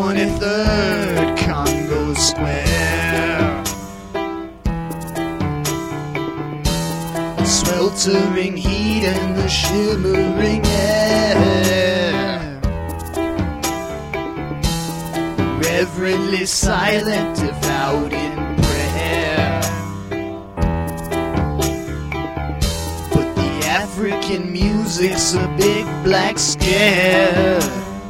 23rd Congo Square. The sweltering heat and the shimmering air, reverently silent, devout in prayer. But the African music's a big black scare.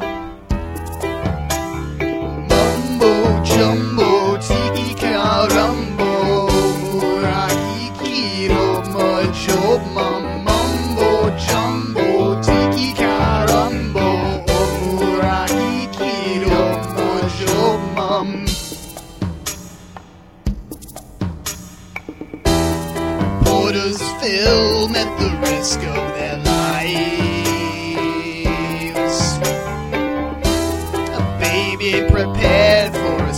Mumbo jumbo, tiki karambo, murakikiro mojo mum. Mumbo jumbo, tiki karambo, murakikiro mojo mum. Porters film at the risk of their lives, a baby prepared for a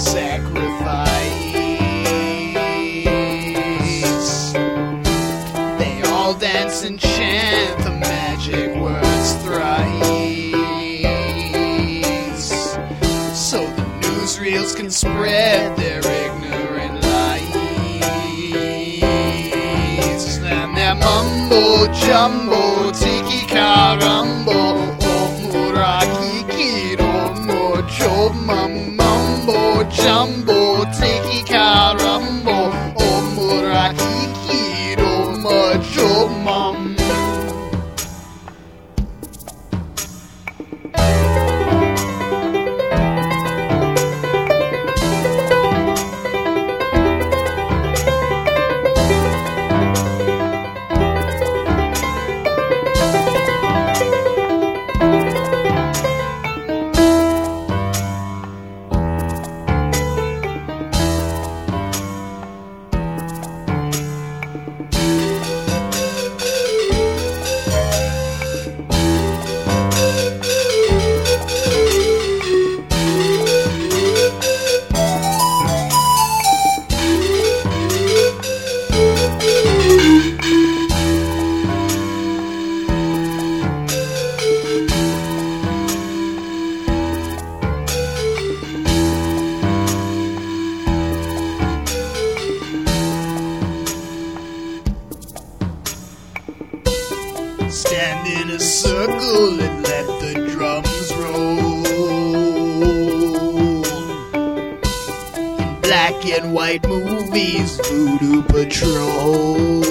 sacrifice. They all dance and chant the magic words thrice, so the newsreels can spread their ignorant lies. And their mumbo jumbo, tiki karambo, omuraki kiro mojo mum. Mumbo jumbo, tiki karambo, omuraki kiro mojo mum. Stand in a circle and let the drums roll. In black and white movies, Voodoo Patrol.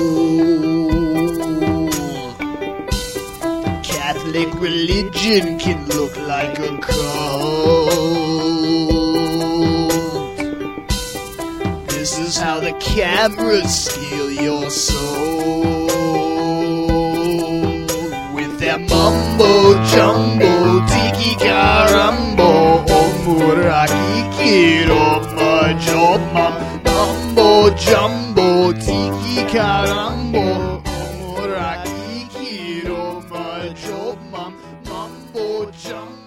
Catholic religion can look like a cult. This is how the cameras steal your soul. Their mumbo jumbo, tiki karambo, omuraki kiro mojo mum. Mumbo jumbo, tiki karambo, omuraki kiro mojo mum. Mumbo jumbo.